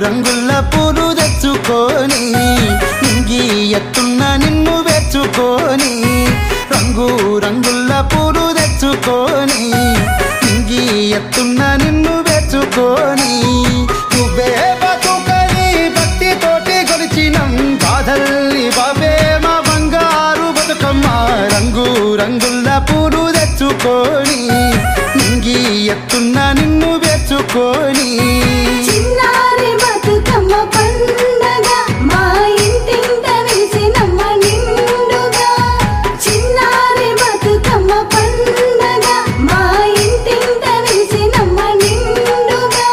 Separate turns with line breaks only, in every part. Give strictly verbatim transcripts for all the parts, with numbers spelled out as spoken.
రంగుల పూలు తెచ్చుకొని నింగి ఎత్తున్న నిన్ను వెచ్చుకొని రంగు రంగుల పూలు తెచ్చుకొని నింగి ఎత్తున్న నిన్ను వెచ్చుకొని నువ్వే బతుకని భక్తితోటి కొలిచినం బాధల్ని బాబే మా బంగారు బతుకమ్మ రంగు రంగుల పూలు తెచ్చుకొని నింగి ఎత్తున్న నిన్ను వెచ్చుకొని
చిన్నారి బతుకమ్మ పండగ మా ఇంటింట వెలిసినమ్మ నిండుగా చిన్నారి బతుకమ్మ పండగ మా ఇంటింట వెలిసినమ్మ నిండుగా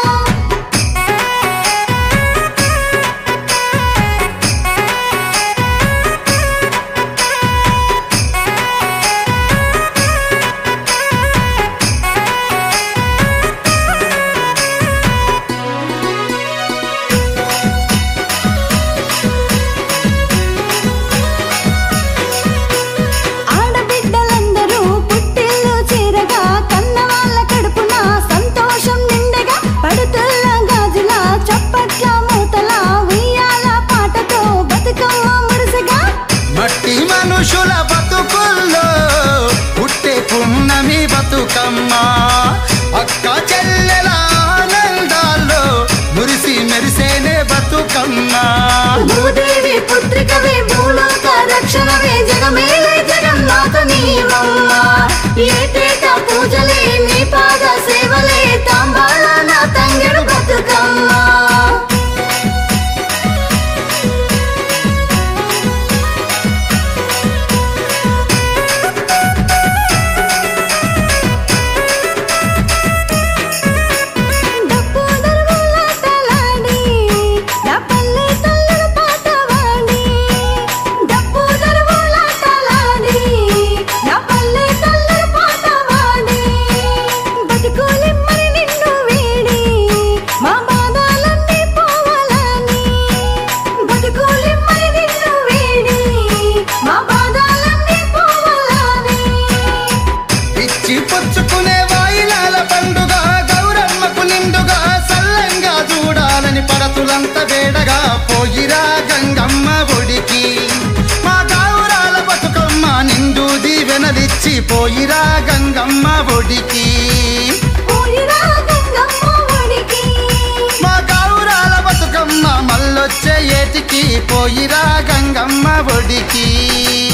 ఆడబిడ్డలందరూ పుట్టిల్లు చేరగా కన్నవాళ్ళ కడుపున సంతోషం నిండగా పడుతుల్ల గాజుల చప్పట్ల మూతల ఉయ్యాల పాటతో బతుకమ్మ మురిసగా
మట్టి మనుషుల బతుకుల్లో పుట్టే పున్నమి బతుకమ్మ అక్క చెల్లెల ఆనందాల్లో మురిసి మెరిసేనే బతుకమ్మ
భూదేవి పుత్రికవే భూలోక రక్షణవే జగమేలే జగన్నాథ నీవమ్మ ఏటేటా పూజలే నీ పాద సేవలే తాంబాల నా తంగెడు బతుకమ్మ డప్పు దరువులాటలాడి నా పల్లె తల్లుల పాట వాడి డప్పు దరువులాటలాడి నా పల్లె తల్లుల పాట వాడి బతుకులిమ్మని నిన్ను వీడి మా బాధలన్నీ పోవాలని బతుకులిమ్మని నిన్ను వీడి మా బాధలన్నీ పోవాలని
ఇచ్చి పుచ్చుకునే వాయినాల పండుగ గౌరమ్మకు నిండుగా సల్లంగా చూడాలని పడతులంత వేడగా పోయిరా గంగమ్మ ఒడికి మా గౌరాల బతుకమ్మ నిండు దీవెనలిచ్చి పోయిరా గంగమ్మ ఒడికి
పోయిరా గంగమ్మ ఒడికి
మా గౌరాల బతుకమ్మ మల్లొచ్చే ఏటికి పోయిరా గంగమ్మ ఒడికి